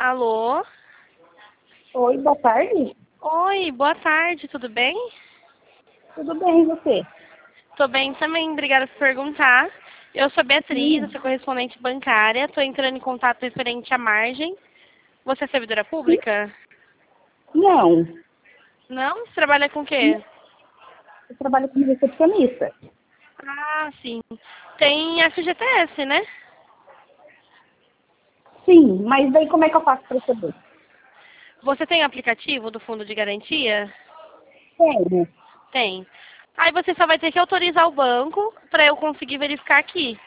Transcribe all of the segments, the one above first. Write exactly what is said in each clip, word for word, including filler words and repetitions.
Alô? Oi, boa tarde. Oi, boa tarde, tudo bem? Tudo bem, e você? Tô bem também, obrigada por perguntar. Eu sou Beatriz, eu Sim. sou correspondente bancária, tô entrando em contato referente à margem. Você é servidora Sim. pública? Não, Não? Você trabalha com o quê? eu trabalho como recepcionista. Ah, sim. Tem F G T S, né? Sim, mas daí como é que eu faço para saber? Você tem aplicativo do Fundo de Garantia? Tenho. Tem. Aí você só vai ter que autorizar o banco para eu conseguir verificar aqui.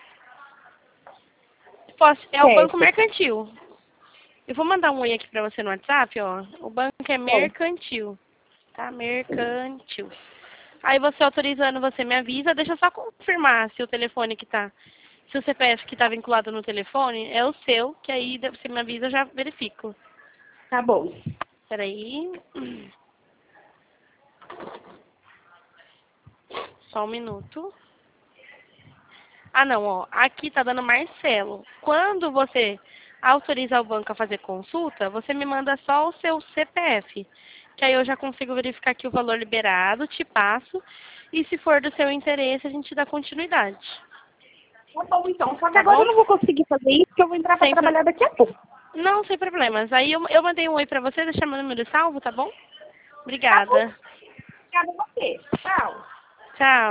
Posso, é o Banco Certo. Mercantil. Eu vou mandar um oi aqui pra você no WhatsApp, ó. O banco é Bom, mercantil, tá? Mercantil. Aí você autorizando, você me avisa. Deixa eu só confirmar se o telefone que tá, se o C P F que tá vinculado no telefone é o seu, que aí você me avisa, eu já verifico. tá bom. Peraí. Só um minuto. Ah, não, ó. Aqui tá dando Marcelo. Quando você autorizar o banco a fazer consulta, você me manda só o seu C P F. Que aí eu já consigo verificar aqui o valor liberado, te passo. E se for do seu interesse, a gente dá continuidade. Tá bom, então. Só que Tá agora bom? eu não vou conseguir fazer isso, porque eu vou entrar para Sem pro... trabalhar daqui a pouco. Não, sem problemas. Aí eu, eu mandei um oi pra você, deixa meu número salvo, tá bom? Tá bom. Obrigada. Obrigada a você. Tchau. Tchau.